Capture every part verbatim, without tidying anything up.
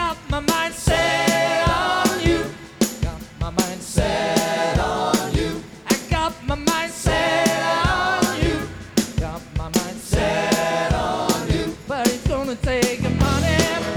got my mind set on you. Got my mind set on you. I got my mind set on you. Got my mind set on you. But it's gonna take money.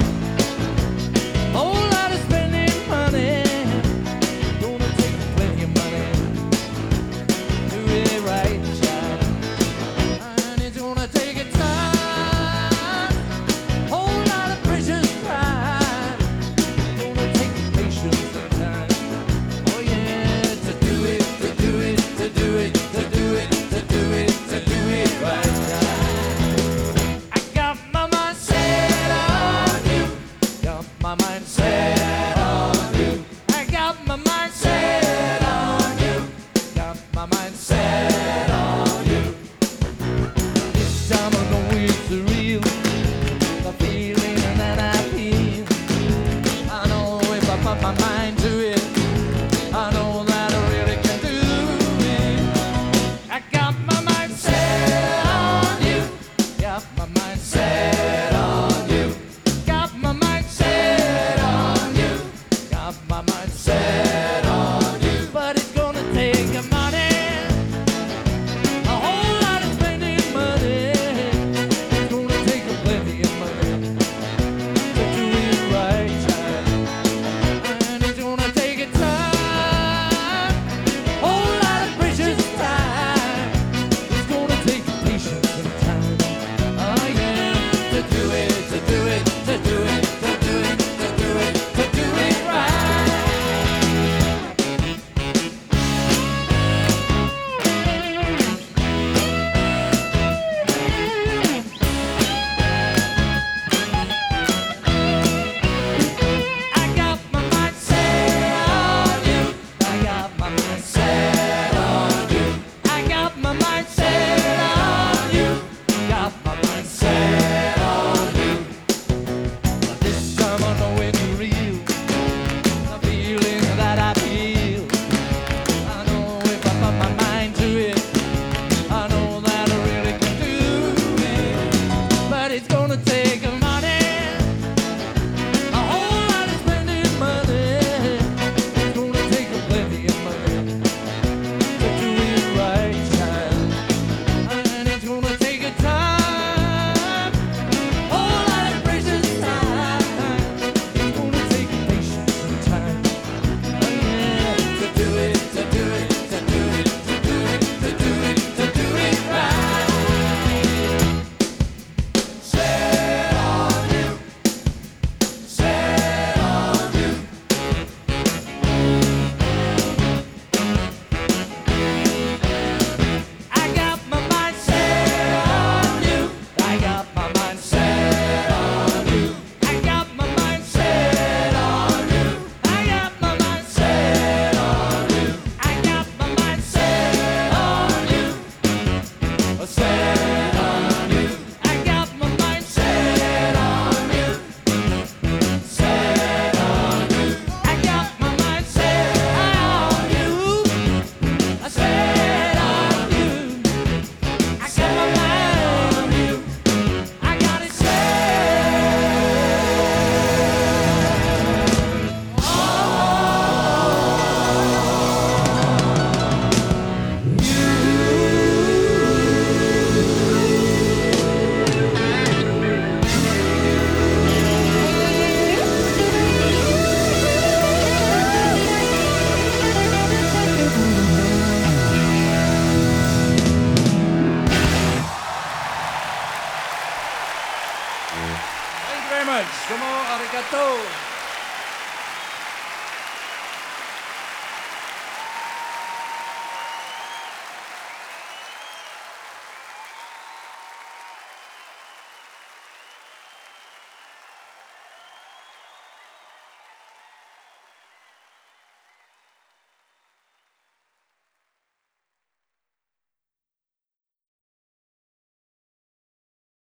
Whole lot of spending money. Gonna take plenty of money. Do it right, child. And it's gonna take a time. Whole lot of precious time. Gonna take patience and time. Oh yeah, to do it, to do it, to do it, to do it, to do it, to do it right, child. I got my mind set on you. Got my mind set on you. I got my mind set on you. Got my mind set on you. This time I know it's real. The feeling that I feel. I know if I put my mind to it, I know that I really can do it. I got my mind set on you. Got my mind set on you. Got my mind set on you. Got my mind set on you. But it's gonna take money. A whole lot of spending money. It's gonna take a plenty of money to do it right, child. And it's gonna take a time. Whole lot of precious time. It's gonna take patience and time. Oh yeah, to do it, to do it, to do it, to do it, to do it, to do it right. I got my mind set on you. I got my mind set on you. I got my mind set on you. Got my mind set on you. But this time I know it's real. The feeling that I feel. I know if I put my mind to it, I know that I really can do it. But it's gonna take money. A whole lot of spending money. It's gonna take plenty of money to do it right, child. And it's gonna take a time. Whole lot of precious time. It's gonna take patience and time. Oh yeah, to do it, to do it, to do it, to do it, to do it, to do it right. Set on you. Set on you. I got my mind set on you. I got my mind set on you. I got my mind set on you. I got my mind set on you. I got my mind set on you. Set on you. I got my mind set on you. Set on you. I got my mind set on you. I set on you. I got my mind on you. I got it set Thank you very much. Domo arigato.